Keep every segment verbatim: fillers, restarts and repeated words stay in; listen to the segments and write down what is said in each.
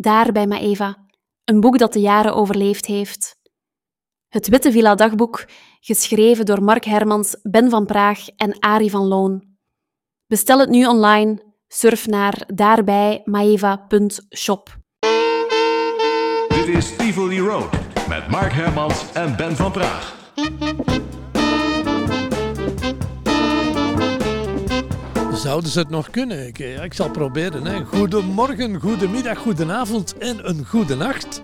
Daar bij Maeva, een boek dat de jaren overleefd heeft. Het Witte Villa Dagboek, geschreven door Mark Hermans, Ben van Praag en Arie van Loon. Bestel het nu online, surf naar daarbijmaeva punt shop. Dit is Tivoli Road met Mark Hermans en Ben van Praag. Zouden ze het nog kunnen? Ik, ik zal proberen. Hè. Goedemorgen, goedemiddag, goedenavond en een goede nacht.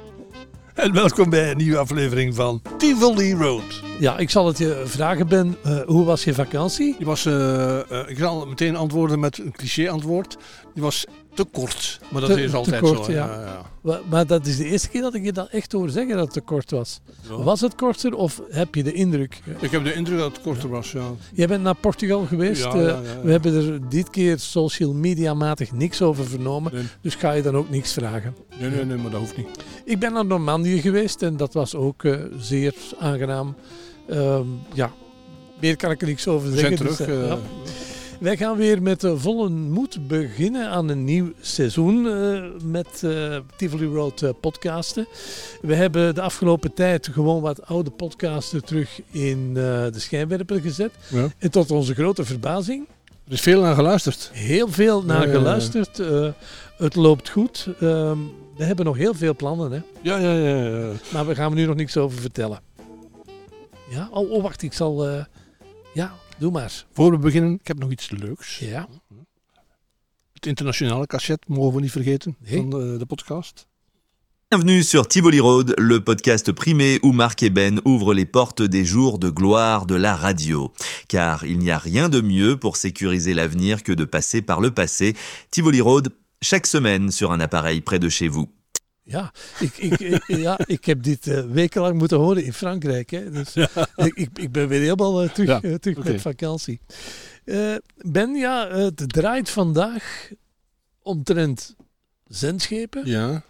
En welkom bij een nieuwe aflevering van Tivoli Road. Ja, ik zal het je vragen, Ben. Uh, hoe was je vakantie? Die was, uh, uh, ik zal meteen antwoorden met een cliché-antwoord. Die was te kort, maar dat te, is altijd kort, zo. Ja. Ja, ja. Maar, maar dat is de eerste keer dat ik je dat echt hoor zeggen dat het te kort was. Ja. Was het korter of heb je de indruk? Ik heb de indruk dat het korter ja. was, ja. Jij bent naar Portugal geweest. Ja, ja, ja, ja. We hebben er dit keer social media-matig niks over vernomen. Nee. Dus ga je dan ook niks vragen? Nee, nee, nee, maar dat hoeft niet. Ik ben naar Normandië geweest en dat was ook uh, zeer aangenaam. Um, ja, meer kan ik er niks over zeggen. We zijn terug. Dus, uh, uh, ja. Wij gaan weer met uh, volle moed beginnen aan een nieuw seizoen uh, met uh, Tivoli Road uh, podcasten. We hebben de afgelopen tijd gewoon wat oude podcasten terug in uh, de schijnwerper gezet. Ja. En tot onze grote verbazing... Er is veel naar geluisterd. Heel veel naar ja, geluisterd. Ja, ja. Uh, het loopt goed. Uh, we hebben nog heel veel plannen. Hè? Ja, ja, ja, ja. Maar we gaan er nu nog niks over vertellen. Ja, oh, oh wacht, ik zal... Uh, ja, doe maar. Voor we beginnen, ik heb nog iets leuks. Ja. Het internationale cachet, mogen we niet vergeten, nee. van de, de podcast. Bienvenue sur Tivoli Road, le podcast primé où Marc et Ben ouvrent les portes des jours de gloire de la radio. Car il n'y a rien de mieux pour sécuriser l'avenir que de passer par le passé. Tivoli Road, chaque semaine sur un appareil près de chez vous. Ja, ik, ik, ja, ik heb dit uh, wekenlang moeten horen in Frankrijk. Hè. Dus ja. ik, ik, ik ben weer helemaal uh, terug, ja, uh, terug okay. met vakantie. Uh, Ben, ja, uh, het draait vandaag omtrent zendschepen. Ja.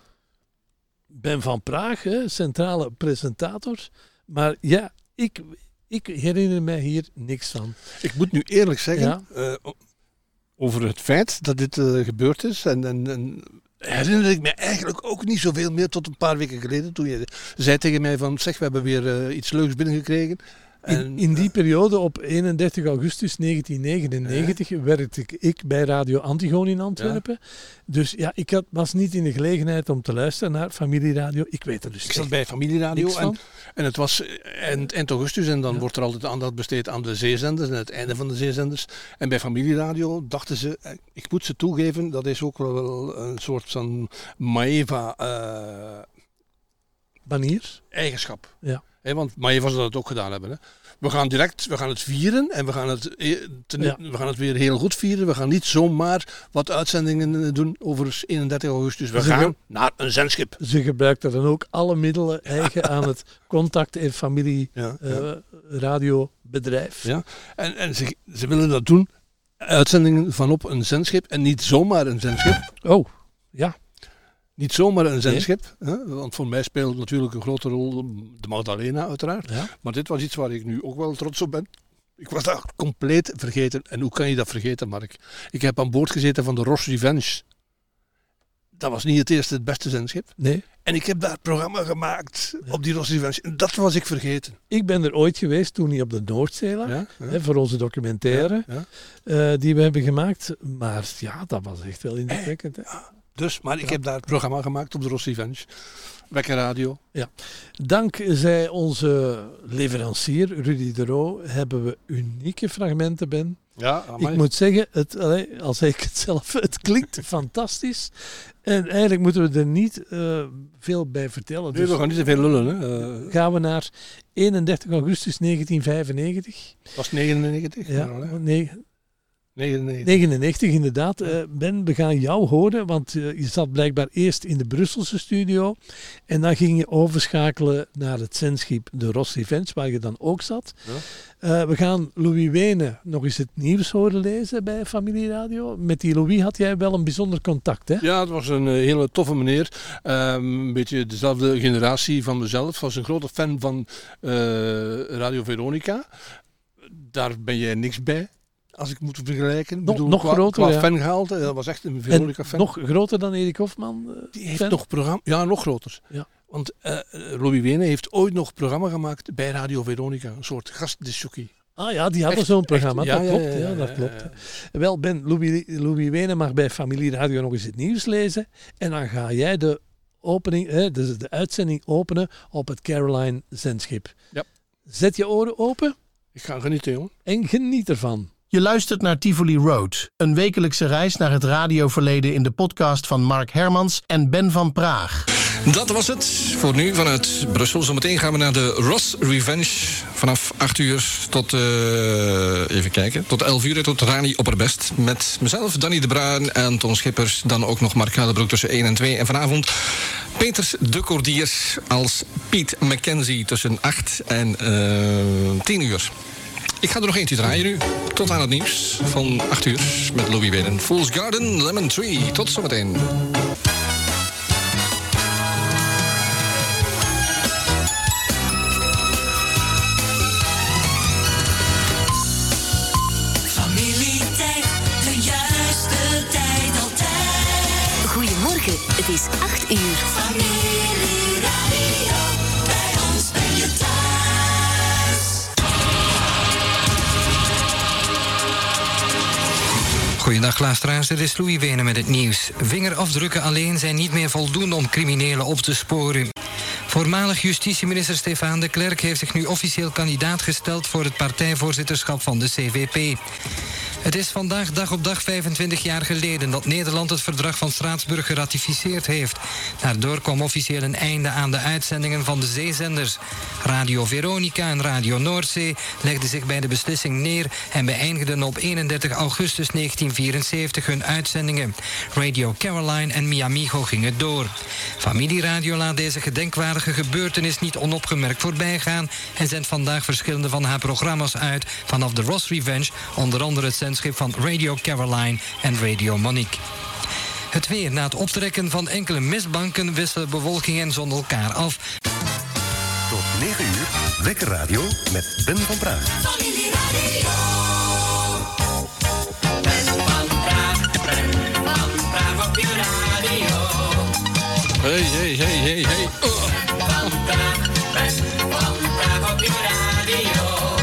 Ben van Praag, hè, centrale presentator. Maar ja, ik, ik herinner mij hier niks van. Ik moet nu eerlijk zeggen, ja. uh, over het feit dat dit uh, gebeurd is en... en, en herinner ik me eigenlijk ook niet zoveel meer tot een paar weken geleden. Toen je zei tegen mij van, zeg, we hebben weer uh, iets leuks binnengekregen. En, in, in die periode, op eenendertig augustus negentien negenennegentig, ja. werkte ik bij Radio Antigone in Antwerpen. Ja. Dus ja, ik had, was niet in de gelegenheid om te luisteren naar familieradio. Ik weet het dus Ik zat bij familieradio en, en het was eind, eind augustus en dan ja. wordt er altijd aandacht besteed aan de zeezenders en het einde van de zeezenders. En bij familieradio dachten ze, ik moet ze toegeven, dat is ook wel een soort van Maeva uh, banier eigenschap. Ja. He, want Maeva zal dat ook gedaan hebben. Hè. We gaan direct, we gaan het vieren en we gaan het, ten, ja. we gaan het weer heel goed vieren. We gaan niet zomaar wat uitzendingen doen over eenendertig augustus. We ze gaan ge- naar een zendschip. Ze gebruiken dan ook alle middelen eigen aan het contact- en familie ja, ja. Uh, radiobedrijf. Ja. En, en ze, ze willen dat doen, uitzendingen vanop een zendschip en niet zomaar een zendschip. Oh, ja. Niet zomaar een zendschip, nee. hè? Want voor mij speelt natuurlijk een grote rol de Magdalena uiteraard. Ja. Maar dit was iets waar ik nu ook wel trots op ben. Ik was dat compleet vergeten. En hoe kan je dat vergeten, Mark? Ik heb aan boord gezeten van de Ross Revenge. Dat was niet het eerste, het beste zendschip. Nee. En ik heb daar een programma gemaakt ja. op die Ross Revenge. En dat was ik vergeten. Ik ben er ooit geweest toen hij op de Noordzee lag. Ja, ja. Hè, voor onze documentaire ja, ja. Uh, die we hebben gemaakt. Maar ja, dat was echt wel indrukwekkend. Hè? Ja. Dus, maar ik ja. heb daar het programma gemaakt op de Ross Revenge. Wekker Radio. Ja. Dankzij onze leverancier Rudy de Roo hebben we unieke fragmenten, Ben. Ja, ik moet zeggen, het, al zeg ik het zelf, het klinkt fantastisch. En eigenlijk moeten we er niet uh, veel bij vertellen. Nee, dus we gaan niet te veel lullen. Hè. Uh, gaan we naar eenendertig augustus negentien vijfennegentig. Was negenennegentig? Ja, nee. negenennegentig. negenennegentig inderdaad. Uh, Ben, we gaan jou horen, want uh, je zat blijkbaar eerst in de Brusselse studio en dan ging je overschakelen naar het zendschip de Ross Revenge, waar je dan ook zat. Ja. Uh, we gaan Louis Wenen nog eens het nieuws horen lezen bij Familieradio. Met die Louis had jij wel een bijzonder contact, hè? Ja, het was een uh, hele toffe meneer. Um, een beetje dezelfde generatie van mezelf. Was een grote fan van uh, Radio Veronica. Daar ben jij niks bij. Als ik moet vergelijken. Nog, bedoel, nog qua, groter, qua ja. fangehalte, dat was echt een Veronica-fan. Nog groter dan Erik Hofman? Uh, Die heeft fan? nog programma... Ja, nog groter. Ja. Want uh, Louis Wenen heeft ooit nog programma gemaakt bij Radio Veronica. Een soort gastdisjockey. Ah ja, die hadden Echt, zo'n programma. echt, ja, dat klopt. ja, ja, Ja, dat ja, klopt. ja, ja. Wel, Ben, Louis, Louis Wenen mag bij Familie Radio nog eens het nieuws lezen. En dan ga jij de, opening, hè, de, de uitzending openen op het Caroline zendschip. Ja. Zet je oren open Ik ga genieten, jongen. en geniet ervan. Je luistert naar Tivoli Road, een wekelijkse reis naar het radioverleden in de podcast van Mark Hermans en Ben van Praag. Dat was het voor nu vanuit Brussel. Zometeen gaan we naar de Ross Revenge vanaf acht uur tot, uh, even kijken, tot elf uur, tot Rani Opperbest. Met mezelf, Danny de Bruin en Ton Schippers. Dan ook nog Mark Huilenbroek tussen één en twee. En vanavond Peters de Cordiers als Piet McKenzie tussen acht en uh, tien uur. Ik ga er nog eentje draaien nu. Tot aan het nieuws van acht uur met Louis Wenen. Fool's Garden, Lemon Tree. Tot zometeen. Familietijd, de juiste tijd altijd. Goedemorgen, het is acht uur. Familieradio, bij ons ben je thuis. Goedendag luisteraars, dit is Louis Wenen met het nieuws. Vingerafdrukken alleen zijn niet meer voldoende om criminelen op te sporen. Voormalig justitieminister Stéphane de Klerk heeft zich nu officieel kandidaat gesteld voor het partijvoorzitterschap van de C V P. Het is vandaag dag op dag vijfentwintig jaar geleden dat Nederland het verdrag van Straatsburg geratificeerd heeft. Daardoor kwam officieel een einde aan de uitzendingen van de zeezenders. Radio Veronica en Radio Noordzee legden zich bij de beslissing neer en beëindigden op eenendertig augustus negentien vierenzeventig hun uitzendingen. Radio Caroline en Miamigo gingen door. Familieradio laat deze gedenkwaardige gebeurtenis niet onopgemerkt voorbij gaan en zendt vandaag verschillende van haar programma's uit vanaf de Ross Revenge, onder andere het zendschip van Radio Caroline en Radio Monique. Het weer. Na het optrekken van enkele mistbanken wisselen bewolking en zon elkaar af. Tot negen uur, Lekker Radio met Ben van Praag. Familieradio. Ben van Praag, Ben van Praag op je radio. Hey, hey, hey, hey, hey. Oh. Ben van Praag, Ben van Praag op je radio.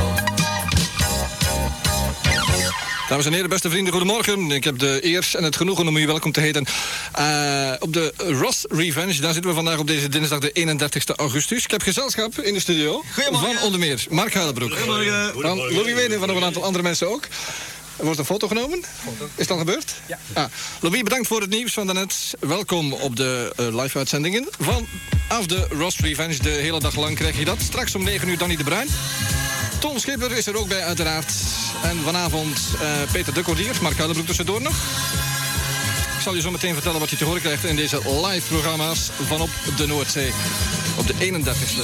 Dames en heren, beste vrienden, goedemorgen. Ik heb de eer en het genoegen om u welkom te heten uh, op de Ross Revenge. Daar zitten we vandaag op deze dinsdag de eenendertigste augustus. Ik heb gezelschap in de studio van onder meer Mark Huilenbroek. Goedemorgen. Van Louis Wenen, van nog een aantal andere mensen ook. Er wordt een foto genomen. Foto. Is het al gebeurd? Ja. Ah, Louis, bedankt voor het nieuws van daarnet. Welkom op de uh, live-uitzendingen vanaf de Ross Revenge. De hele dag lang krijg je dat. Straks om negen uur Danny de Bruin. Ton Schipper is er ook bij, uiteraard. En vanavond uh, Peter de Cordier, Mark Huilenbroek tussendoor nog. Ik zal je zo meteen vertellen wat je te horen krijgt in deze live-programma's vanop de Noordzee. Op de eenendertigste.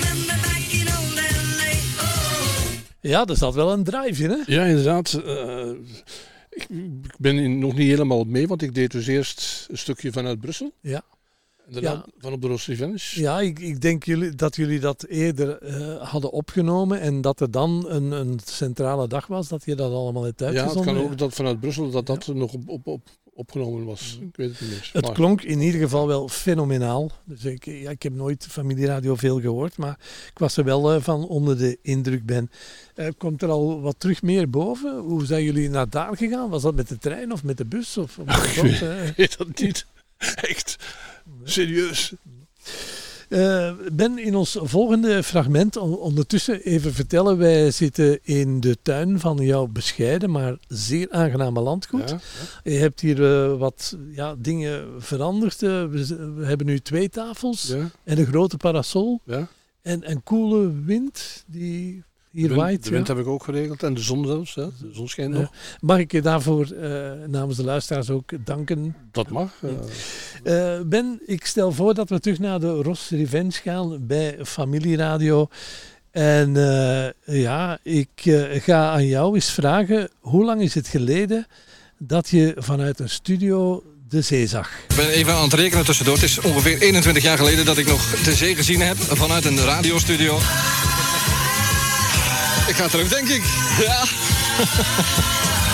Ja, er zat wel een drive in, hè? Ja, inderdaad. Uh, ik, ik ben in, nog niet helemaal mee, want ik deed dus eerst een stukje vanuit Brussel. Ja. En daarna Ja. van op de Ross Revenge. Ja, ik, ik denk jullie, dat jullie dat eerder uh, hadden opgenomen en dat er dan een, een centrale dag was, dat je dat allemaal hebt Ja, uitgezonden. het kan ook dat vanuit Brussel dat dat ja. nog op, op, op, opgenomen was. Ik weet het niet meer. Het maar. klonk in ieder geval wel fenomenaal. Dus ik, ja, ik heb nooit familieradio veel gehoord, maar ik was er wel uh, van onder de indruk ben. Uh, komt er al wat terug meer boven? Hoe zijn jullie naar daar gegaan? Was dat met de trein of met de bus? Of, of Ach, ik weet, uh... weet dat niet. Echt. Serieus. Uh, Ben, in ons volgende fragment, ondertussen even vertellen, wij zitten in de tuin van jouw bescheiden, maar zeer aangename landgoed. Ja, ja. Je hebt hier uh, wat ja, dingen veranderd. Uh, we, we hebben nu twee tafels ja. en een grote parasol ja. en een koele wind die hier de wind, waait. De wind ja. heb ik ook geregeld en de zon zelfs. Ja. De zon schijnt nog. Uh, mag ik je daarvoor uh, namens de luisteraars ook danken? Dat mag. Uh. Uh, Ben, ik stel voor dat we terug naar de Ross Revenge gaan bij Familieradio. En uh, ja, ik uh, ga aan jou eens vragen, hoe lang is het geleden dat je vanuit een studio de zee zag? Ik ben even aan het rekenen tussendoor. Het is ongeveer eenentwintig jaar geleden dat ik nog de zee gezien heb vanuit een radiostudio. Ik ga terug, denk ik. Ja.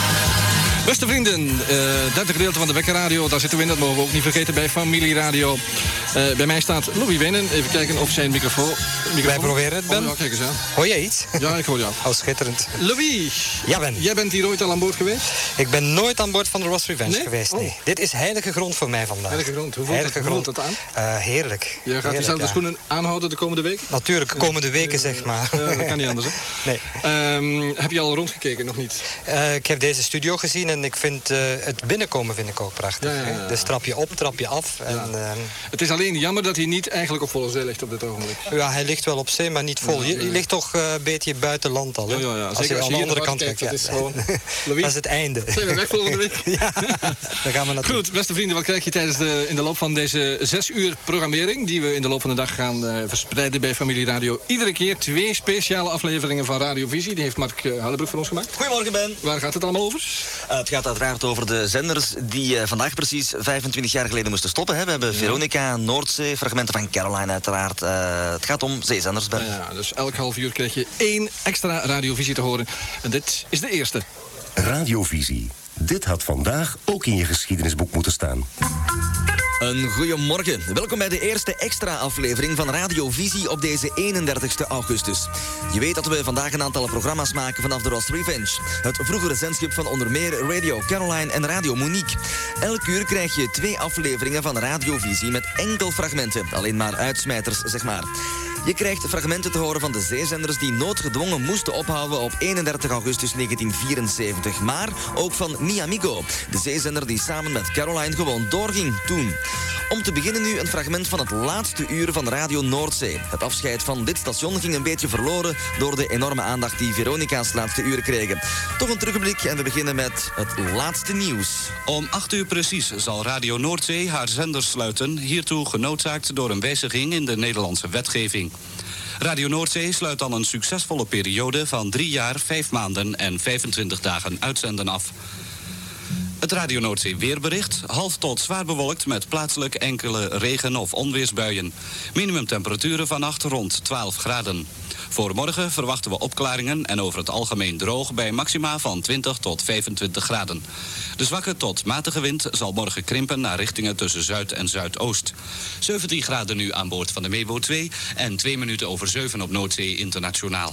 Beste vrienden, uh, derde gedeelte van de Wekkerradio. Daar zitten we in, dat mogen we ook niet vergeten bij Familieradio. Uh, bij mij staat Louis Wenen. Even kijken of zijn microfoon... microfoon... Wij proberen het, Ben. Oh, ja, kijk eens aan. Hoor je iets? Ja, ik hoor jou. Oh, schitterend. Louis. Ja, Ben. Jij bent hier ooit al aan boord geweest? Ik ben nooit aan boord van de Ross Revenge nee? geweest, nee. Oh. Dit is heilige grond voor mij vandaag. Heilige grond. Hoe voelt, heilige het, hoe grond. voelt het aan? Uh, heerlijk. Je gaat heerlijk, dezelfde ja. schoenen aanhouden de komende week? Natuurlijk, de komende weken, zeg maar. Uh, dat kan niet anders, hè? Nee. Um, heb je al rondgekeken? Nog niet? Uh, ik heb deze studio gezien en ik vind uh, het binnenkomen vind ik ook prachtig. Ja, ja, ja. Dus trapje op, trapje af. En, ja. uh, het is alleen jammer dat hij niet eigenlijk op volle zee ligt op dit ogenblik. Ja, hij ligt wel op zee, maar niet vol. Ja, ja. Je, je ligt toch uh, een beetje buiten land al. Hè? Ja, ja, ja. Als Zeker je als aan je de andere kant kijkt, kijkt. Dat Ja. is gewoon... Louis? Dat is het einde. Zijn we weg volgende week? Ja, daar gaan we naartoe. Goed, beste vrienden, wat krijg je tijdens de, in de loop van deze zes uur programmering... die we in de loop van de dag gaan uh, verspreiden bij Familieradio. Iedere keer twee speciale afleveringen van Radiovisie. Die heeft Mark uh, Hallebroek voor ons gemaakt. Goedemorgen, Ben. Waar gaat het allemaal over? Uh, het gaat uiteraard over de zenders die uh, vandaag precies vijfentwintig jaar geleden moesten stoppen. Hè. We hebben ja. Veronica, Noordzee, fragmenten van Caroline uiteraard. Uh, het gaat om zeezenders, Ben. Ja, dus elk half uur krijg je één extra Radiovisie te horen. En dit is de eerste. Radiovisie. Dit had vandaag ook in je geschiedenisboek moeten staan. Een goeiemorgen. Welkom bij de eerste extra aflevering van Radiovisie op deze eenendertigste augustus. Je weet dat we vandaag een aantal programma's maken vanaf de Ross Revenge. Het vroegere zendschip van onder meer Radio Caroline en Radio Monique. Elk uur krijg je twee afleveringen van Radiovisie met enkel fragmenten. Alleen maar uitsmijters, zeg maar. Je krijgt fragmenten te horen van de zeezenders die noodgedwongen moesten ophouden op eenendertig augustus negentien vierenzeventig. Maar ook van Mi Amigo, de zeezender die samen met Caroline gewoon doorging toen. Om te beginnen nu een fragment van het laatste uur van Radio Noordzee. Het afscheid van dit station ging een beetje verloren door de enorme aandacht die Veronica's laatste uren kregen. Toch een terugblik en we beginnen met het laatste nieuws. Om acht uur precies zal Radio Noordzee haar zender sluiten, hiertoe genoodzaakt door een wijziging in de Nederlandse wetgeving. Radio Noordzee sluit dan een succesvolle periode van drie jaar, vijf maanden en vijfentwintig dagen uitzenden af. Het Radio Noordzee weerbericht, half tot zwaar bewolkt met plaatselijk enkele regen- of onweersbuien. Minimumtemperaturen vannacht rond twaalf graden. Voor morgen verwachten we opklaringen en over het algemeen droog bij maxima van twintig tot vijfentwintig graden. De zwakke tot matige wind zal morgen krimpen naar richtingen tussen zuid en zuidoost. zeventien graden nu aan boord van de Mebo twee en twee minuten over zeven op Noordzee Internationaal.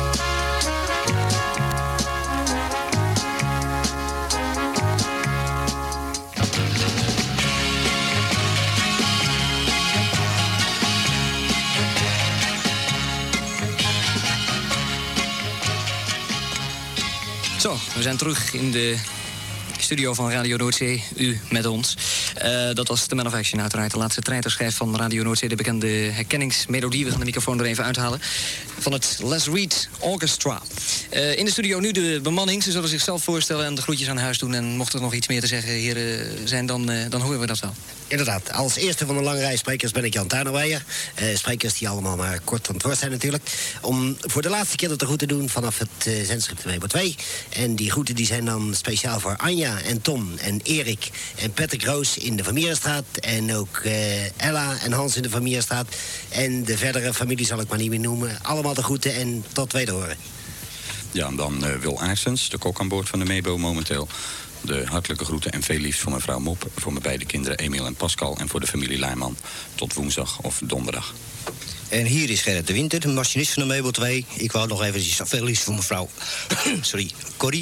Zo, we zijn terug in de studio van Radio Noordzee, u met ons. Uh, dat was de Man of Action uiteraard, de laatste treiterschijf van Radio Noordzee. De bekende herkenningsmelodie, we gaan de microfoon er even uithalen. Van het Les Reed Orchestra. Uh, in de studio nu de bemanning, ze zullen zichzelf voorstellen en de groetjes aan huis doen. En mocht er nog iets meer te zeggen, heren, zijn, dan, uh, dan horen we dat wel. Inderdaad, als eerste van de lange rij sprekers ben ik Jan Tuinerweijer. Uh, sprekers die allemaal maar kort aan het woord zijn natuurlijk. Om voor de laatste keer dat te goed te doen vanaf het uh, zendschip de Mebo twee. En die groeten die zijn dan speciaal voor Anja en Tom en Erik en Patrick Roos in de Van Mierenstraat. En ook uh, Ella en Hans in de Van Mierenstraat. En de verdere familie zal ik maar niet meer noemen. Allemaal de groeten en tot wederhoren. Ja, en dan uh, Wil Aarsens, de kok aan boord van de Mebo momenteel. De hartelijke groeten en veel liefst voor mevrouw Mop, voor mijn beide kinderen Emiel en Pascal en voor de familie Leijman. Tot woensdag of donderdag. En hier is Gerrit de Winter, de machinist van de Mebo twee. Ik wou nog even veel liefst voor mevrouw sorry, Corrie.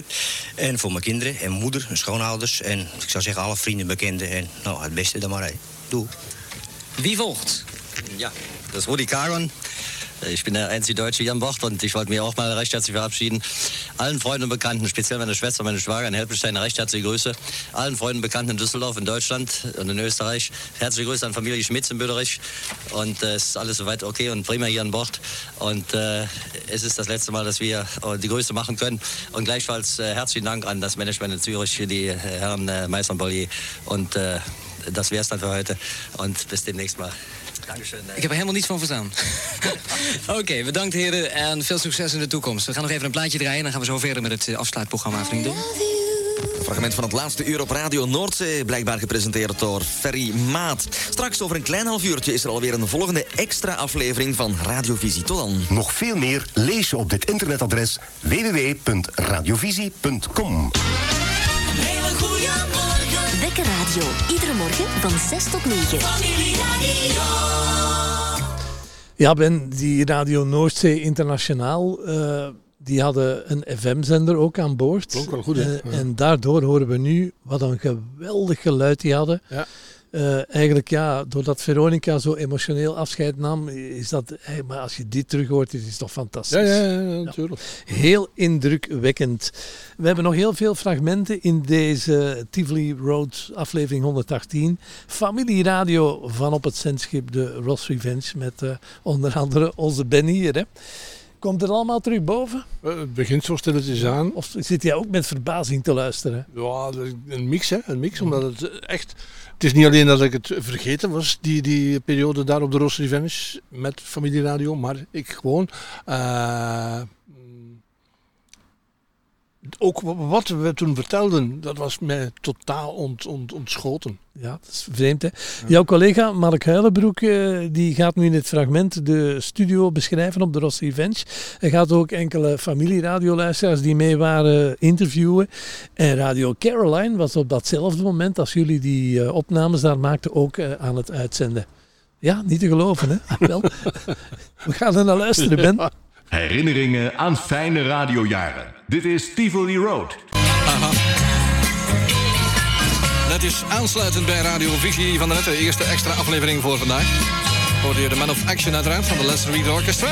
En voor mijn kinderen en moeder en schoonouders. En ik zou zeggen alle vrienden, bekenden. En nou, het beste dan maar. Hè. Doe. Wie volgt? Ja, dat is Rudi Karon. Ich bin der einzige Deutsche hier an Bord und ich wollte mich auch mal recht herzlich verabschieden. Allen Freunden und Bekannten, speziell meine Schwester, meine Schwager in Helpestein, recht herzliche Grüße. Allen Freunden und Bekannten in Düsseldorf, in Deutschland und in Österreich. Herzliche Grüße an Familie Schmitz in Böderich. Und äh, es ist alles soweit okay und prima hier an Bord. Und äh, es ist das letzte Mal, dass wir äh, die Grüße machen können. Und gleichfalls äh, herzlichen Dank an das Management in Zürich, die äh, Herren äh, Meister und Bollier. Und äh, das wär's dann für heute. Und bis demnächst mal. Ik heb er helemaal niets van verstaan. Oké, okay, bedankt heren en veel succes in de toekomst. We gaan nog even een plaatje draaien en dan gaan we zo verder met het afsluitprogramma, vrienden. Een fragment van het laatste uur op Radio Noordzee, blijkbaar gepresenteerd door Ferry Maat. Straks over een klein half uurtje is er alweer een volgende extra aflevering van Radiovisie. Tot dan. Nog veel meer lees je op dit internetadres w w w punt radiovisie punt com. Een hele goede morgen. Wekker Radio, iedere morgen van zes tot negen. Familieradio. Ja, Ben, die Radio Noordzee Internationaal, uh, die hadden een F M-zender ook aan boord. Ook wel goed, hè? Uh, ja. En daardoor horen we nu wat een geweldig geluid die hadden. Ja. Uh, eigenlijk ja, doordat Veronica zo emotioneel afscheid nam, is dat, hey, maar als je dit terug hoort, is het toch fantastisch. Ja, ja, ja, ja natuurlijk. Ja. Heel indrukwekkend. We hebben nog heel veel fragmenten in deze Tivoli Road aflevering honderdachttien. Familieradio van op het zendschip de Ross Revenge met uh, onder andere onze Ben hier. Hè. Komt het allemaal terug boven? Het begint zo stilletjes aan. Of zit jij ook met verbazing te luisteren? Ja, een mix, hè. Een mix, omdat het echt... Het is niet alleen dat ik het vergeten was, die, die periode daar op de Ross Revenge met Familieradio, maar ik gewoon... Uh, ook wat we toen vertelden, dat was mij totaal ont, ont, ontschoten. Ja, dat is vreemd, hè. Ja. Jouw collega Mark Huilenbroek, uh, die gaat nu in het fragment de studio beschrijven op de Ross Revenge. Hij gaat ook enkele familieradioluisteraars die mee waren interviewen. En Radio Caroline was op datzelfde moment als jullie die uh, opnames daar maakten ook uh, aan het uitzenden. Ja, niet te geloven, hè. Ah, wel. We gaan er naar luisteren, Ben. Ja. Herinneringen aan fijne radiojaren. Dit is Tivoli Road. Aha. Net is aansluitend bij Radio Visie van de net, de eerste extra aflevering voor vandaag. Hoorde je de Man of Action uiteraard van de Let's Read Orchestra.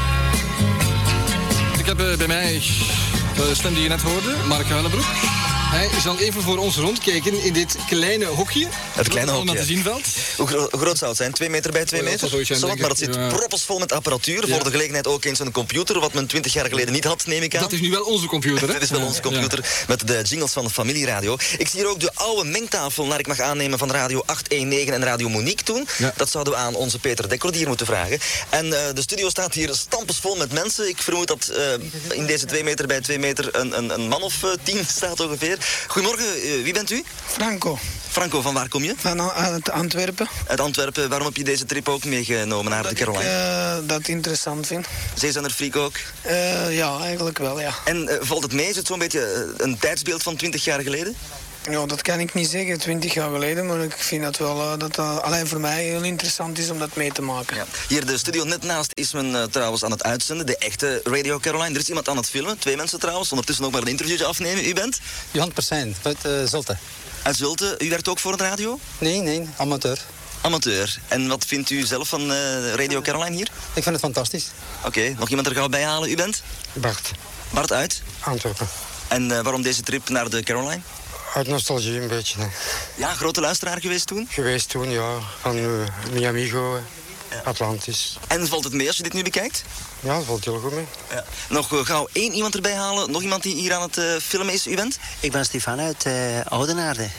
Ik heb uh, bij mij de stem die je net hoorde, Mark Huilenbroek. Hij zal even voor ons rondkijken in dit kleine hokje. Het kleine hokje. Allemaal te zien valt. Hoe, gro- hoe groot zou het zijn? Twee meter bij twee oh, ja, meter? Zijn, Zowat, maar het zit ja. proppelsvol met apparatuur. Ja. Voor de gelegenheid ook eens een computer, wat men twintig jaar geleden niet had, neem ik aan. Dat is nu wel onze computer, hè? Dit is wel onze computer, ja. Met de jingles van de Familieradio. Ik zie hier ook de oude mengtafel, naar ik mag aannemen, van Radio achthonderdnegen en Radio Monique toen. Ja. Dat zouden we aan onze Peter Dekker hier moeten vragen. En uh, de studio staat hier stampensvol met mensen. Ik vermoed dat uh, in deze twee meter bij twee meter een, een, een man of uh, tien staat ongeveer. Goedemorgen. Uh, wie bent u? Franco. Franco, van waar kom je? Van uit Antwerpen. Uit Antwerpen. Waarom heb je deze trip ook meegenomen naar dat de Caroline? Ik uh, dat interessant vind. Zeezender-freak ook? Uh, ja, eigenlijk wel, ja. En uh, valt het mee? Is het zo'n beetje uh, een tijdsbeeld van twintig jaar geleden? Ja, dat kan ik niet zeggen, twintig jaar geleden, maar ik vind dat wel uh, dat uh, alleen voor mij heel interessant is om dat mee te maken. Ja. Hier de studio net naast is men uh, trouwens aan het uitzenden, de echte Radio Caroline. Er is iemand aan het filmen, twee mensen trouwens, ondertussen ook maar een interviewtje afnemen. U bent? Johan Persijn, uit uh, Zulte. Uit Zulte. U werkt ook voor de radio? Nee, nee, amateur. Amateur. En wat vindt u zelf van uh, Radio Caroline hier? Ik vind het fantastisch. Oké, okay. Nog iemand er gauw bij halen? U bent? Bart. Bart uit? Antwerpen. En uh, waarom deze trip naar de Caroline? Uit nostalgie een beetje. Hè. Ja, grote luisteraar geweest toen? Geweest toen, ja. Van uh, Miamigo, ja. Atlantis. En valt het mee als je dit nu bekijkt? Ja, dat valt heel goed mee. Ja. Nog uh, gauw één iemand erbij halen. Nog iemand die hier aan het uh, filmen is. U bent? Ik ben Stefan uit uh, Oudenaarde.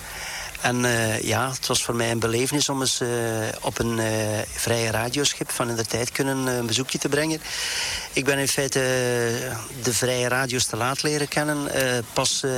En uh, ja, het was voor mij een belevenis om eens uh, op een uh, vrije radioschip van in de tijd kunnen uh, een bezoekje te brengen. Ik ben in feite uh, de vrije radio's te laat leren kennen. Uh, pas uh,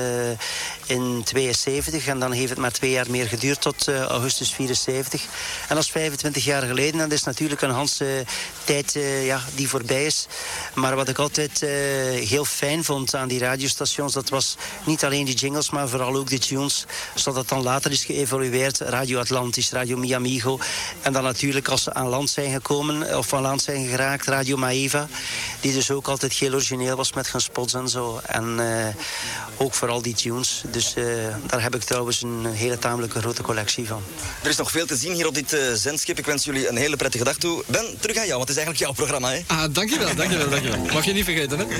in tweeënzeventig en dan heeft het maar twee jaar meer geduurd tot uh, augustus vierenzeventig. En dat is vijfentwintig jaar geleden en dat is natuurlijk een Hanse tijd uh, ja, die voorbij is. Maar wat ik altijd uh, heel fijn vond aan die radiostations, dat was niet alleen die jingles, maar vooral ook die tunes. Zodat dan later is geëvolueerd, Radio Atlantis, Radio Miamigo. En dan natuurlijk als ze aan land zijn gekomen, of aan land zijn geraakt, Radio Maeva. Die dus ook altijd heel origineel was met hun spots en zo. En uh, ook vooral die tunes. Dus uh, daar heb ik trouwens een hele tamelijke grote collectie van. Er is nog veel te zien hier op dit uh, zendschip. Ik wens jullie een hele prettige dag toe. Ben, terug aan jou, want het is eigenlijk jouw programma, hè? Ah, dankjewel, dankjewel, dankjewel. Mag je niet vergeten, hè?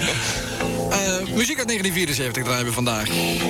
Uh, muziek uit negentien vierenzeventig draaien we vandaag.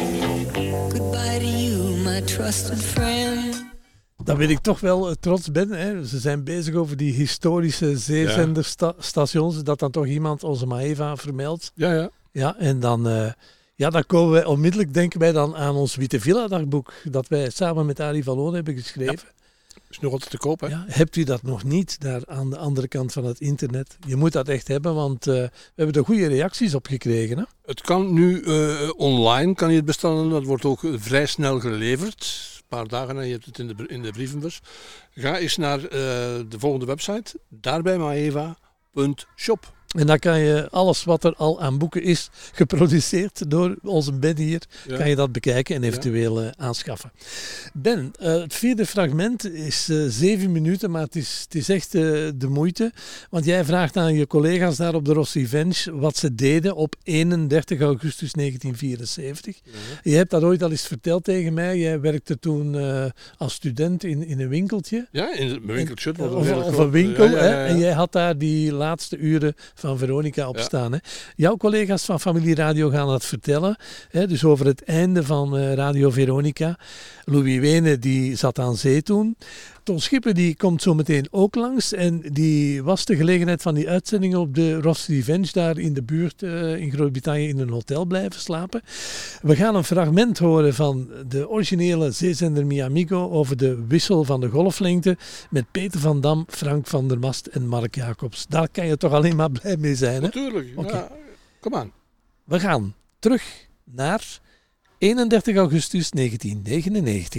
Goodbye to you, my trusted friend. Dan weet ik toch wel uh, trots ben. Hè. Ze zijn bezig over die historische zeezenderstations. Dat dan toch iemand onze Maeva vermeldt. Ja, ja. Ja, en dan, uh, ja, dan komen wij onmiddellijk, denken wij dan aan ons Witte Villa dagboek. Dat wij samen met Arie van Loon hebben geschreven. Ja. Is nog altijd te koop, hè? Ja, hebt u dat nog niet, daar aan de andere kant van het internet? Je moet dat echt hebben, want uh, we hebben er goede reacties op gekregen. Hè? Het kan nu uh, online, kan je het bestellen. Dat wordt ook uh, vrij snel geleverd. Een paar dagen en je hebt het in de, in de brievenbus. Ga eens naar uh, de volgende website, daarbij maeva punt shop. En dan kan je alles wat er al aan boeken is geproduceerd door onze Ben hier, ja. kan je dat bekijken en eventueel uh, aanschaffen. Ben, uh, het vierde fragment is uh, zeven minuten, maar het is, het is echt uh, de moeite. Want jij vraagt aan je collega's daar op de Ross Revenge wat ze deden op eenendertig augustus negentien vierenzeventig. Ja. Je hebt dat ooit al eens verteld tegen mij. Jij werkte toen uh, als student in, in een winkeltje. Ja, in een winkeltje. En, of, of een winkel. Ja, ja, ja, ja. Hè? En jij had daar die laatste uren van Veronica op ja. staan. Hè? Jouw collega's van Familie Radio gaan dat vertellen. Hè? Dus over het einde van uh, Radio Veronica. Louis Wene die zat aan zee toen. Ton Schipper die komt zo meteen ook langs. En die was de gelegenheid van die uitzendingen op de Ross Revenge daar in de buurt uh, in Groot-Brittannië in een hotel blijven slapen. We gaan een fragment horen van de originele zeezender Mi Amigo over de wissel van de golflengte met Peter van Dam, Frank van der Mast en Mark Jacobs. Daar kan je toch alleen maar blij mee zijn, hè? Natuurlijk. Okay. Ja, kom aan. We gaan terug naar eenendertig augustus negentien negenennegentig.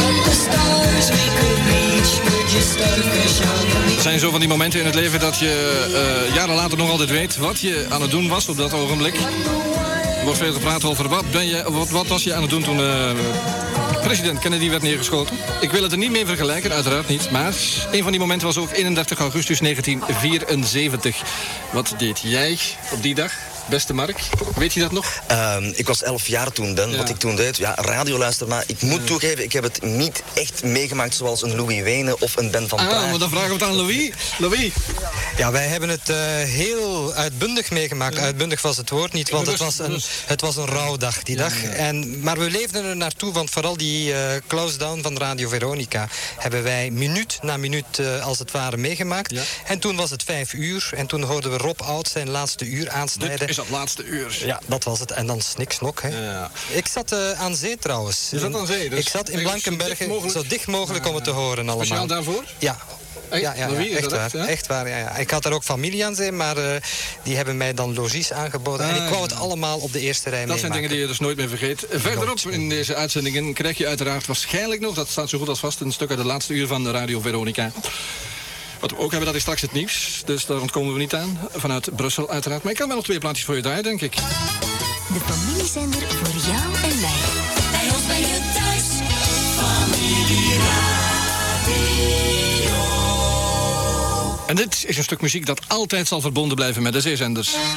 Het zijn zo van die momenten in het leven dat je uh, jaren later nog altijd weet wat je aan het doen was op dat ogenblik. Er wordt veel gepraat over wat, ben je, wat, wat was je aan het doen toen uh, president Kennedy werd neergeschoten. Ik wil het er niet mee vergelijken, uiteraard niet. Maar een van die momenten was ook eenendertig augustus negentien vierenzeventig. Wat deed jij op die dag? Beste Mark, weet je dat nog? Uh, ik was elf jaar toen, Dan. Ja. Wat ik toen deed, ja, radio luisteren. Maar ik moet ja. toegeven, ik heb het niet echt meegemaakt zoals een Louis Wene of een Ben van Praag. Ah, maar dan vragen we het aan Louis. Louis? Ja, wij hebben het uh, heel uitbundig meegemaakt. Ja. Uitbundig was het woord niet, want het was een, het was een rouwdag die ja, dag. Ja. En, maar we leefden er naartoe, want vooral die uh, close-down van Radio Veronica hebben wij minuut na minuut uh, als het ware meegemaakt. Ja. En toen was het vijf uur en toen hoorden we Rob Oud zijn laatste uur aansnijden. Dat laatste uur. Ja, dat was het. En dan snik, snok. Hè. Ja. Ik zat uh, aan zee trouwens. Je zat aan zee? Dus ik zat in Blankenberge, zo dicht, zo dicht mogelijk ja, om het te horen allemaal. Speciaal daarvoor? Ja. Echt? Ja, ja, ja, echt, echt waar. Echt, ja? echt waar ja, ja. Ik had daar ook familie aan zee, maar uh, die hebben mij dan logies aangeboden. Ah, en ik wou het allemaal op de eerste rij dat meemaken. zijn dingen die je dus nooit meer vergeet. Verderop in deze uitzendingen krijg je uiteraard waarschijnlijk nog, dat staat zo goed als vast, een stuk uit het laatste uur van Radio Veronica. Wat we ook hebben, dat is straks het nieuws. Dus daar ontkomen we niet aan. Vanuit Brussel uiteraard. Maar ik kan wel nog twee plaatjes voor je draaien, denk ik. De familiezender voor jou en mij. Bij ons ben je thuis. Familie Radio. En dit is een stuk muziek dat altijd zal verbonden blijven met de zeezenders. Een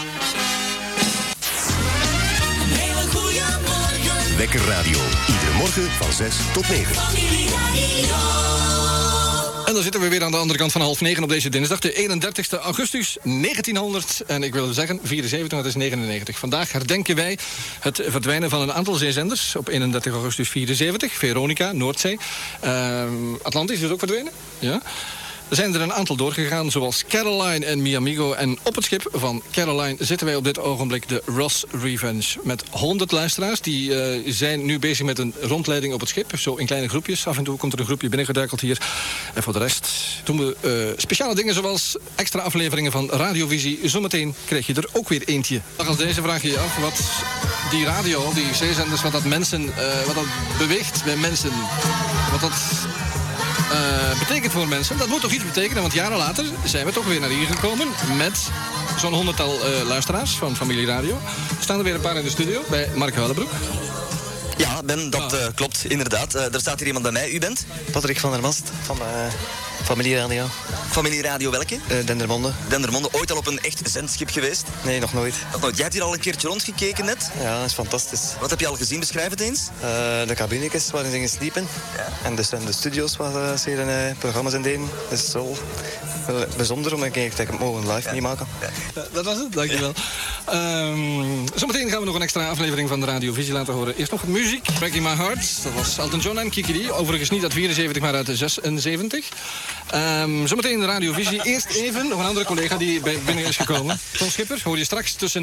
hele goede morgen. Wekker Radio. Iedere morgen van zes tot negen. Familie Radio. En dan zitten we weer aan de andere kant van half negen op deze dinsdag, de eenendertigste augustus negentienhonderd. En ik wil zeggen vierenzeventig, dat is negenennegentig. Vandaag herdenken wij het verdwijnen van een aantal zeezenders op eenendertig augustus vierenzeventig. Veronica, Noordzee. Uh, Atlantis is ook verdwenen. Ja. Er zijn er een aantal doorgegaan, zoals Caroline en Mi Amigo. En op het schip van Caroline zitten wij op dit ogenblik de Ross Revenge. Met honderd luisteraars. Die uh, zijn nu bezig met een rondleiding op het schip. Zo in kleine groepjes. Af en toe komt er een groepje binnengeduikeld hier. En voor de rest doen we uh, speciale dingen zoals extra afleveringen van Radiovisie. Zometeen krijg je er ook weer eentje. Als deze vraag je je af wat die radio, die zeezenders, wat dat mensen, uh, wat dat beweegt bij mensen. Wat dat... Uh, betekent voor mensen. Dat moet toch iets betekenen, want jaren later zijn we toch weer naar hier gekomen met zo'n honderdtal uh, luisteraars van Familie Radio. Er staan er weer een paar in de studio bij Mark Huilenbroek. Ja, Ben, dat uh, klopt, inderdaad. Uh, er staat hier iemand bij mij. U bent? Patrick van der Mast van uh, Familie Radio. Familie Radio welke? Uh, Dendermonde. Dendermonde. Ooit al op een echt zendschip geweest? Nee, nog nooit. Nog nooit. Jij hebt hier al een keertje rondgekeken net? Ja, dat is fantastisch. Wat heb je al gezien? Beschrijf het eens. Uh, de cabinetjes waarin ze gingen sliepen. Ja. En dus de studio's waar uh, ze hier uh, programma's in deden. Dat is zo wel bijzonder om een keer te mogen live ja. meemaken. Ja. Ja, dat was het, dankjewel. Um, zometeen gaan we nog een extra aflevering van de Radiovisie laten horen. Eerst nog muziek. Breaking My Heart. Dat was Elton John en Kiki D. Overigens niet uit vierenzeventig, maar uit de zesenzeventig. Um, zometeen de Radiovisie. Eerst even nog een andere collega die bij binnen is gekomen. Ton Schipper, hoor je straks tussen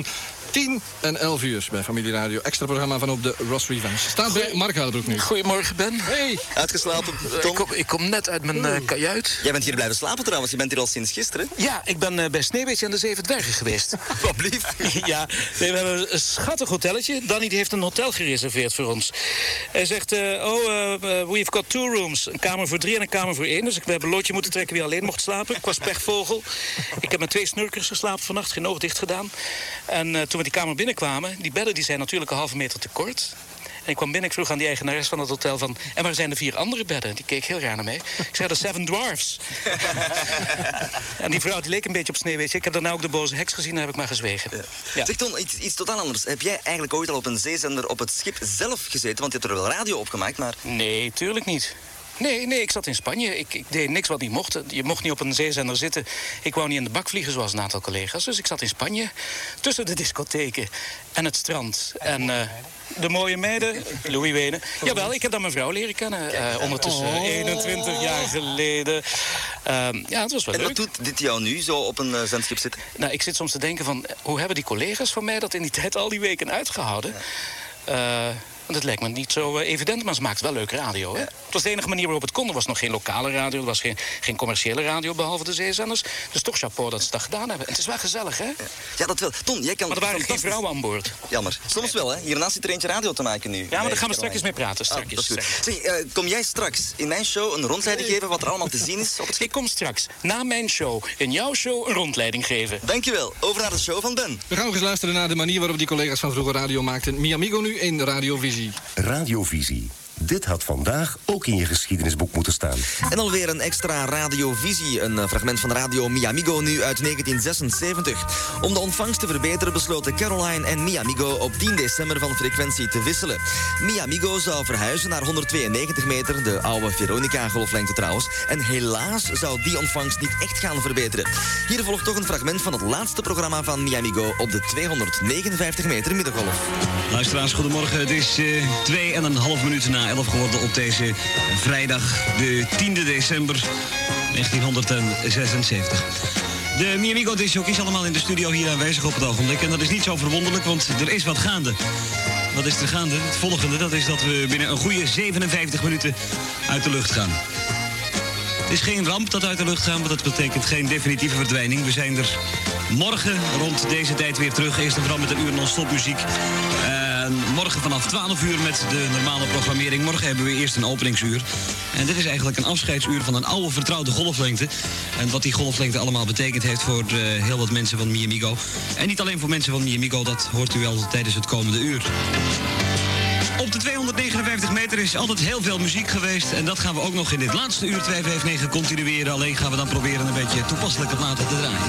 tien en elf uur bij Familie Radio. Extra programma van op de Ross Revenge. Staat bij Mark Huilbroek nu. Goedemorgen, Ben. Hey. Uitgeslapen, Tom? Ik kom, ik kom net uit mijn uh, kajuit. Jij bent hier blijven slapen trouwens. Je bent hier al sinds gisteren. Ja, ik ben uh, bij Sneeuwwitje en de Zeven Dwergen geweest. Wat blieft? Ja, nee, we hebben een schattig hotelletje. Danny die heeft een hotel gereserveerd voor ons. Hij zegt, uh, oh, uh, we've got two rooms. Een kamer voor drie en een kamer voor één. Dus we hebben een loodje moeten trekken wie alleen mocht slapen. Ik was pechvogel. Ik heb met twee snurkers geslapen vannacht, geen oog dicht gedaan. En uh, toen we die kamer binnenkwamen, die bedden die zijn natuurlijk een halve meter te kort. En ik kwam binnen, ik vroeg aan die eigenares van het hotel van... en waar zijn de vier andere bedden? Die keek heel raar naar mij. Ik zei, de Seven Dwarfs. En die vrouw die leek een beetje op Sneeuwwitje. Ik heb daarna ook de boze heks gezien, daar heb ik maar gezwegen. Ja. Ja. Zeg Ton, iets, iets totaal anders. Heb jij eigenlijk ooit al op een zeezender op het schip zelf gezeten? Want je hebt er wel radio opgemaakt, maar... Nee, tuurlijk niet. Nee, nee, ik zat in Spanje. Ik, ik deed niks wat niet mocht. Je mocht niet op een zeezender zitten. Ik wou niet in de bak vliegen zoals een aantal collega's. Dus ik zat in Spanje. Tussen de discotheken en het strand. En uh, de mooie meiden, Louis Wenen. Jawel, ik heb dan mijn vrouw leren kennen. Uh, ondertussen oh. eenentwintig jaar geleden. Uh, ja, het was wel en leuk. wat doet dit jou nu, zo op een uh, zendschip zitten? Nou, ik zit soms te denken van... hoe hebben die collega's van mij dat in die tijd al die weken uitgehouden? Ja. Uh, Want het lijkt me niet zo uh, evident, maar ze maakt wel leuke radio. Hè? Ja. Het was de enige manier waarop het kon. Er was nog geen lokale radio, er was geen, geen commerciële radio... behalve de zeezenders. Dus toch chapeau dat ze dat gedaan hebben. En het is wel gezellig, hè? Ja, ja dat wel. Ton, jij kan... Maar er waren geen vrouwen aan boord. Jammer. Soms wel, hè? Hiernaast zit er eentje radio te maken nu. Ja, maar daar gaan we straks eens mee praten. Straks. Ah, dat is goed. Zeg, uh, kom jij straks in mijn show een rondleiding geven... wat er allemaal te zien is op het schip? Ik kom straks, na mijn show, in jouw show een rondleiding geven. Dankjewel. Over naar de show van Ben. We gaan ook eens luisteren naar de manier waarop die collega's van vroeger radio maakten. Mi Amigo nu in Radiovisie. Radiovisie. Dit had vandaag ook in je geschiedenisboek moeten staan. En alweer een extra radiovisie. Een fragment van Radio Mi Amigo nu uit negentien zesenzeventig. Om de ontvangst te verbeteren besloten Caroline en Mi Amigo op tien december van frequentie te wisselen. Mi Amigo zou verhuizen naar honderdtweeënnegentig meter, de oude Veronica-golflengte trouwens. En helaas zou die ontvangst niet echt gaan verbeteren. Hier volgt toch een fragment van het laatste programma van Mi Amigo op de tweehonderdnegenenvijftig meter middengolf. Luisteraars, goedemorgen. Het is uh, twee en een half minuten na elf geworden op deze vrijdag, de tiende december negentienhonderdzesenzeventig. De Mi Amigo disc is allemaal in de studio hier aanwezig op het ogenblik. En dat is niet zo verwonderlijk, want er is wat gaande. Wat is er gaande? Het volgende, dat is dat we binnen een goede zevenenvijftig minuten uit de lucht gaan. Het is geen ramp dat uit de lucht gaan, maar dat betekent geen definitieve verdwijning. We zijn er morgen rond deze tijd weer terug. Eerst en vooral met een uur non-stop muziek. En morgen vanaf twaalf uur met de normale programmering. Morgen hebben we eerst een openingsuur. En dit is eigenlijk een afscheidsuur van een oude vertrouwde golflengte. En wat die golflengte allemaal betekend heeft voor uh, heel wat mensen van Mi Amigo. En niet alleen voor mensen van Mi Amigo, dat hoort u wel tijdens het komende uur. Op de tweehonderdnegenenvijftig meter is altijd heel veel muziek geweest. En dat gaan we ook nog in dit laatste uur twee vijf negen continueren. Alleen gaan we dan proberen een beetje toepasselijke platen te draaien.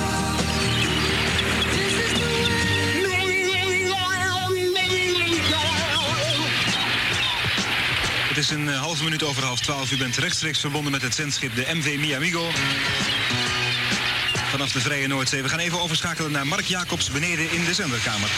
Het is een uh, halve minuut over half twaalf. U bent rechtstreeks verbonden met het zendschip de M V Mi Amigo. Vanaf de Vrije Noordzee. We gaan even overschakelen naar Mark Jacobs beneden in de zenderkamer.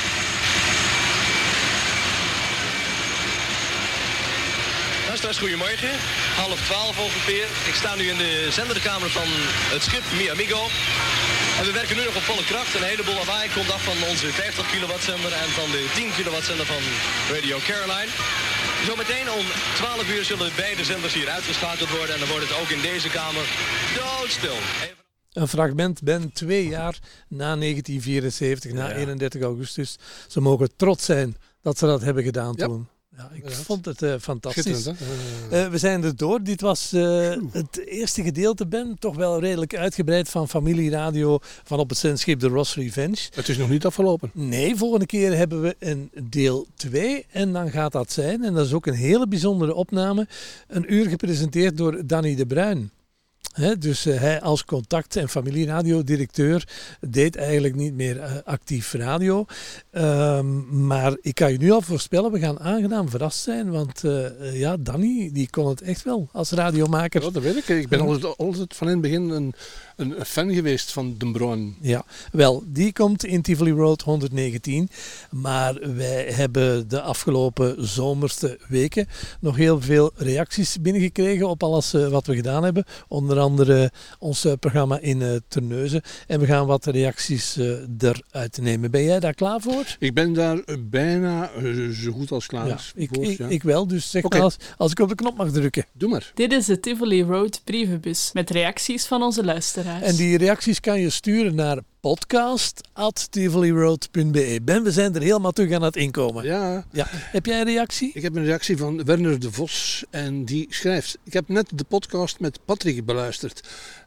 Luisteraars, goedemorgen. Half twaalf ongeveer. Ik sta nu in de zenderkamer van het schip Mi Amigo. En we werken nu nog op volle kracht. Een heleboel lawaai komt af van onze vijftig kilowatt zender en van de tien kilowatt zender van Radio Caroline. Zometeen om twaalf uur zullen beide zenders hier uitgeschakeld worden. En dan wordt het ook in deze kamer doodstil. Even... Een fragment, Ben, twee jaar na negentien vierenzeventig, na ja. eenendertig augustus. Ze mogen trots zijn dat ze dat hebben gedaan ja. toen. Ja, ik ja, vond het uh, fantastisch. Uh, we zijn er door. Dit was uh, het eerste gedeelte, Ben. Toch wel redelijk uitgebreid van familieradio van op het zendschip de Ross Revenge. Het is nog niet afgelopen. Nee, volgende keer hebben we een deel twee. En dan gaat dat zijn. En dat is ook een hele bijzondere opname. Een uur gepresenteerd door Danny de Bruin. He, dus uh, hij als contact- en familieradiodirecteur deed eigenlijk niet meer uh, actief radio. Um, maar ik kan je nu al voorspellen, we gaan aangenaam verrast zijn. Want uh, ja, Danny die kon het echt wel als radiomaker. Ja, dat weet ik. Ik ben altijd, altijd van in het begin een, een fan geweest van Den Bruin. Ja, wel, die komt in Tivoli Road honderdnegentien. Maar wij hebben de afgelopen zomerste weken nog heel veel reacties binnengekregen op alles uh, wat we gedaan hebben. Onder andere ons uh, programma in uh, Terneuzen. En we gaan wat reacties uh, eruit nemen. Ben jij daar klaar voor? Ik ben daar bijna uh, zo goed als klaar. Ja, is, ik, voor, ik, ja. ik wel, dus zeg okay. maar als, als ik op de knop mag drukken. Doe maar. Dit is de Tivoli Road brievenbus met reacties van onze luisteraars. En die reacties kan je sturen naar podcast at tivoli road punt b e. Ben, we zijn er helemaal terug aan het inkomen. Ja. ja. Heb jij een reactie? Ik heb een reactie van Werner de Vos en die schrijft: ik heb net de podcast met Patrick beluisterd.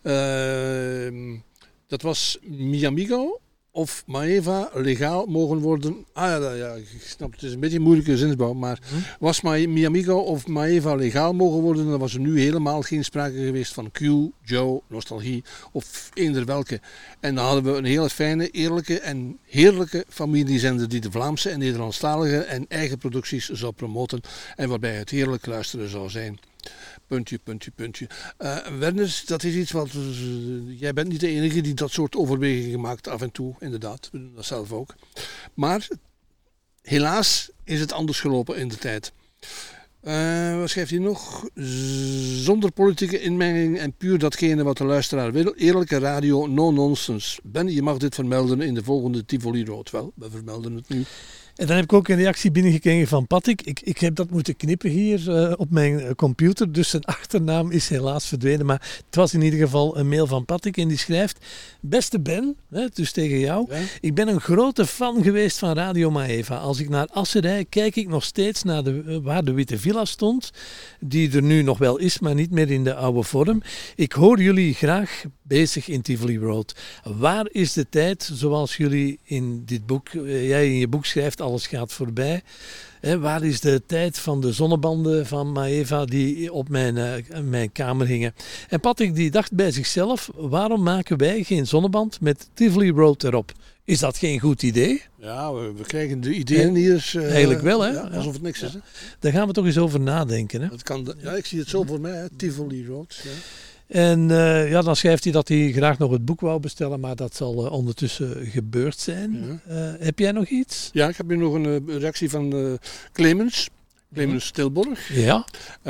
Uh, dat was Mi Amigo of Maeva legaal mogen worden. Ah ja, ja, ik snap het, is een beetje een moeilijke zinsbouw, maar hm? was Mi Amigo of Maeva legaal mogen worden, dan was er nu helemaal geen sprake geweest van Q, Joe, Nostalgie of eender welke. En dan hadden we een hele fijne, eerlijke en heerlijke familiezender die de Vlaamse en Nederlandstalige en eigen producties zou promoten en waarbij het heerlijk luisteren zou zijn. Puntje, puntje, puntje. Uh, Werner, dat is iets wat... Uh, jij bent niet de enige die dat soort overwegingen gemaakt af en toe, inderdaad. We doen dat zelf ook. Maar helaas is het anders gelopen in de tijd. Uh, wat schrijft hij nog? Zonder politieke inmenging en puur datgene wat de luisteraar wil. Eerlijke radio, no nonsense. Ben, je mag dit vermelden in de volgende Tivoli Road. Wel, we vermelden het nu. En dan heb ik ook een reactie binnengekregen van Patrick. Ik, ik heb dat moeten knippen hier uh, op mijn computer, dus zijn achternaam is helaas verdwenen. Maar het was in ieder geval een mail van Patrick en die schrijft: beste Ben, hè, dus tegen jou, ja? Ik ben een grote fan geweest van Radio Maeva. Als ik naar Assen rijd, kijk ik nog steeds naar de, uh, waar de Witte Villa stond, die er nu nog wel is, maar niet meer in de oude vorm. Ik hoor jullie graag bezig in Tivoli Road. Waar is de tijd, zoals jullie in dit boek, uh, jij in je boek schrijft, alles gaat voorbij. He, waar is de tijd van de zonnebanden van Maeva die op mijn, uh, mijn kamer hingen? En Patrick die dacht bij zichzelf, waarom maken wij geen zonneband met Tivoli Road erop? Is dat geen goed idee? Ja, we, we krijgen de ideeën hier. Uh, Eigenlijk wel, hè? Ja, alsof het niks ja. is. Hè? Daar gaan we toch eens over nadenken. Hè? Dat kan de, ja, ik zie het zo voor mij, hè? Tivoli Road. Ja. En uh, ja, dan schrijft hij dat hij graag nog het boek wou bestellen, maar dat zal uh, ondertussen gebeurd zijn. Ja. Uh, heb jij nog iets? Ja, ik heb hier nog een uh, reactie van uh, Clemens. Clemens Stilborg. Ja. Uh,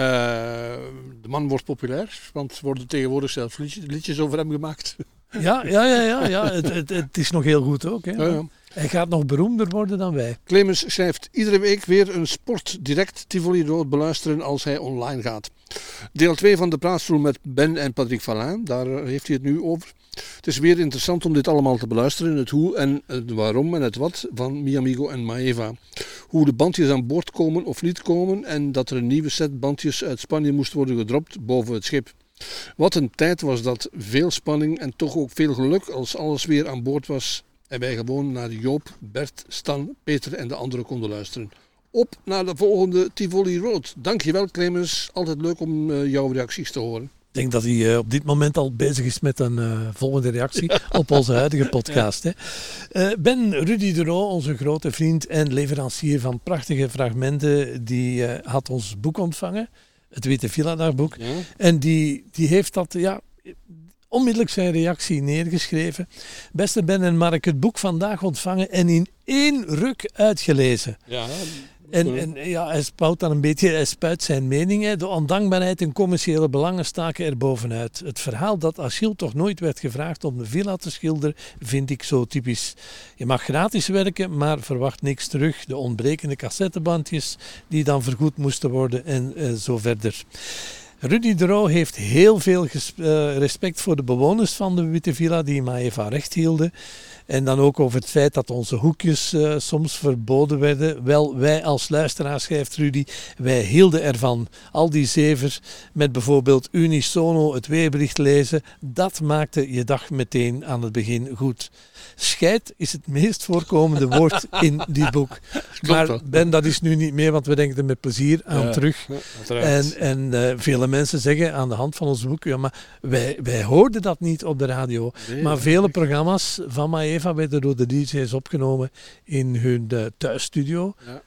de man wordt populair, want er worden tegenwoordig zelfs liedjes, liedjes over hem gemaakt. Ja, ja, ja, ja, ja. Het, het, het is nog heel goed ook. Hè? Ja, ja. Hij gaat nog beroemder worden dan wij. Clemens schrijft iedere week weer een Sport Direct Tivoli Road beluisteren als hij online gaat. Deel twee van de praatstoel met Ben en Patrick Valin, daar heeft hij het nu over. Het is weer interessant om dit allemaal te beluisteren, het hoe en het waarom en het wat van Mi Amigo en Maeva. Hoe de bandjes aan boord komen of niet komen en dat er een nieuwe set bandjes uit Spanje moest worden gedropt boven het schip. Wat een tijd was dat, veel spanning en toch ook veel geluk als alles weer aan boord was en wij gewoon naar Joop, Bert, Stan, Peter en de anderen konden luisteren. Op naar de volgende Tivoli Road. Dankjewel Clemens, altijd leuk om uh, jouw reacties te horen. Ik denk dat hij uh, op dit moment al bezig is met een uh, volgende reactie ja. op onze huidige podcast. Ja. Hè. Uh, Ben Rudy de Roo, onze grote vriend en leverancier van prachtige fragmenten, die uh, had ons boek ontvangen, het Witte Villa dagboek. Ja. En die, die heeft dat, ja, onmiddellijk zijn reactie neergeschreven. Beste Ben en Mark, het boek vandaag ontvangen en in één ruk uitgelezen. Ja. En, en ja, hij spuit dan een beetje, hij spuit zijn mening. Hè. De ondankbaarheid en commerciële belangen staken er bovenuit. Het verhaal dat Achille toch nooit werd gevraagd om de villa te schilderen, vind ik zo typisch. Je mag gratis werken, maar verwacht niks terug. De ontbrekende cassettebandjes die dan vergoed moesten worden en uh, zo verder. Rudy de Roo heeft heel veel gesp- uh, respect voor de bewoners van de Witte Villa die Maeva recht hielden. En dan ook over het feit dat onze hoekjes uh, soms verboden werden. Wel, wij als luisteraar, schrijft Rudy, wij hielden ervan. Al die zevers met bijvoorbeeld unisono het weerbericht lezen, dat maakte je dag meteen aan het begin goed. Scheid is het meest voorkomende woord in dit boek. Maar Ben, dat is nu niet meer, want we denken er met plezier aan ja, terug. Ja, en en uh, vele mensen zeggen aan de hand van ons boek, ja, maar wij, wij hoorden dat niet op de radio. Nee, maar vele programma's van Maeva werden door de D J's opgenomen in hun uh, thuisstudio. Ja.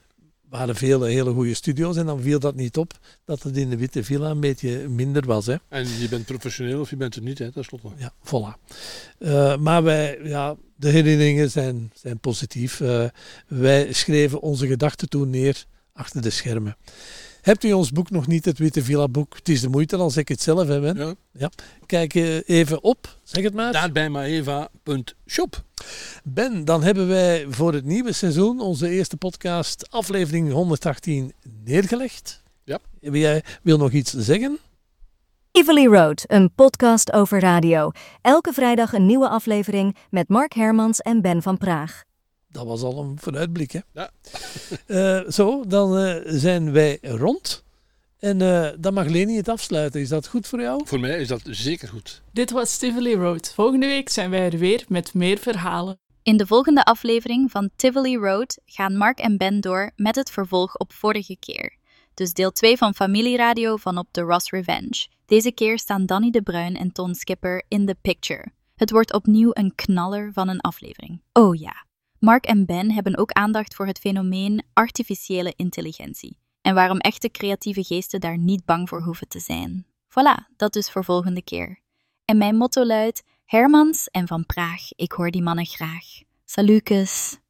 waren vele hele goede studio's en dan viel dat niet op dat het in de Witte Villa een beetje minder was. Hè. En je bent professioneel of je bent het niet, hè, tenslotte. Ja, voilà. Uh, maar wij, ja, de herinneringen zijn, zijn positief. Uh, wij schreven onze gedachten toen neer achter de schermen. Hebt u ons boek nog niet, het Witte Villa boek? Het is de moeite, dan zeg ik het zelf, hè, Ben? Ja. Ja. Kijk uh, even op, zeg het maar. Daarbijmaeva punt shop. Ben, dan hebben wij voor het nieuwe seizoen onze eerste podcast, aflevering honderdachttien, neergelegd. Ja. Jij wil nog iets zeggen? Tivoli Road, een podcast over radio. Elke vrijdag een nieuwe aflevering met Mark Hermans en Ben van Praag. Dat was al een vooruitblik, hè? Ja. uh, zo, dan uh, zijn wij rond. En uh, dan mag Leni het afsluiten. Is dat goed voor jou? Voor mij is dat zeker goed. Dit was Tivoli Road. Volgende week zijn wij er weer met meer verhalen. In de volgende aflevering van Tivoli Road gaan Mark en Ben door met het vervolg op vorige keer. Dus deel twee van Familieradio van op The Ross Revenge. Deze keer staan Danny de Bruin en Ton Skipper in the picture. Het wordt opnieuw een knaller van een aflevering. Oh ja, Mark en Ben hebben ook aandacht voor het fenomeen artificiële intelligentie. En waarom echte creatieve geesten daar niet bang voor hoeven te zijn. Voilà, dat dus voor volgende keer. En mijn motto luidt, Hermans en Van Praag, ik hoor die mannen graag. Salutjes!